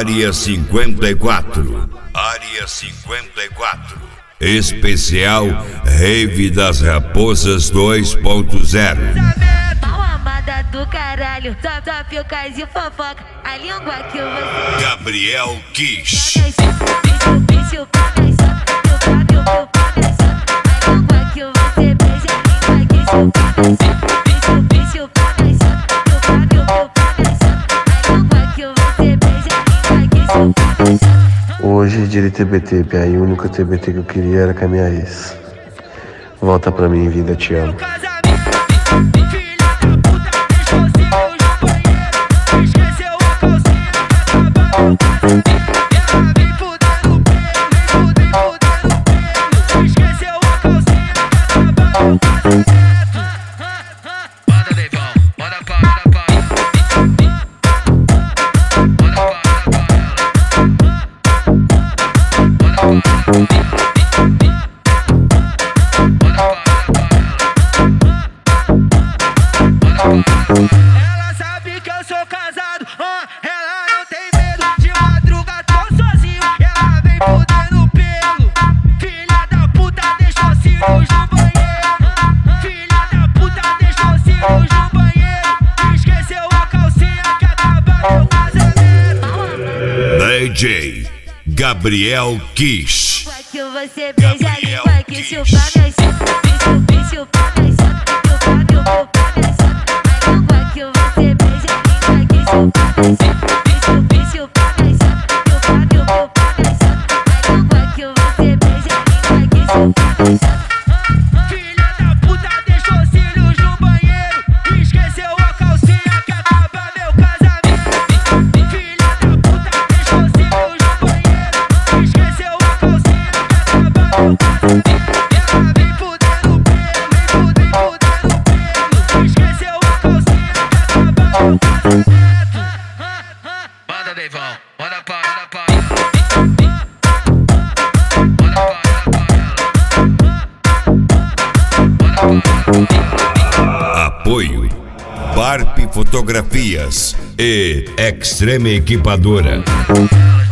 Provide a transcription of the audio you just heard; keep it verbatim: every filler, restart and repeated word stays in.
Área cinquenta e quatro. Área cinquenta e quatro. Especial Rave das Raposas dois ponto zero. Mal amada do caralho, só ficas e fofoca. A língua que você. Gabriel Kish. Hoje direi T B T, Pia, e o único T B T que eu queria era com a minha ex. Volta pra mim, vida, te amo. Ela sabe que eu sou casado, ah, ela não tem medo. De madruga tô sozinho, ela vem fudendo pelo. Filha da puta, deixou cílios no banheiro. Filha da puta, deixou cílios no banheiro. Esqueceu a calcinha que acaba meu casamento. D J Gabriel Kish. Que você beija a língua que chupa minhas chupa, chupa minhas chupa, chupa minhas a língua que você beija a língua que chupa minhas chupa, chupa minhas chupa, chupa minhas a língua que você beija a língua que chupa minhas. Filha da puta, deixou cílios no banheiro. Esqueceu a calcinha que acaba meu casamento. Filha da puta, deixou cílios no banheiro. Esqueceu a calcinha que acaba meu casamento. Ela vem fudendo pelo, vem fudendo, fudendo pelo. Esqueceu a calcinha que acaba meu casamento. Manda, Deivão, manda pra, manda pra ela. Manda pra ela. Apoio Barp Fotografias e Extreme Equipadora.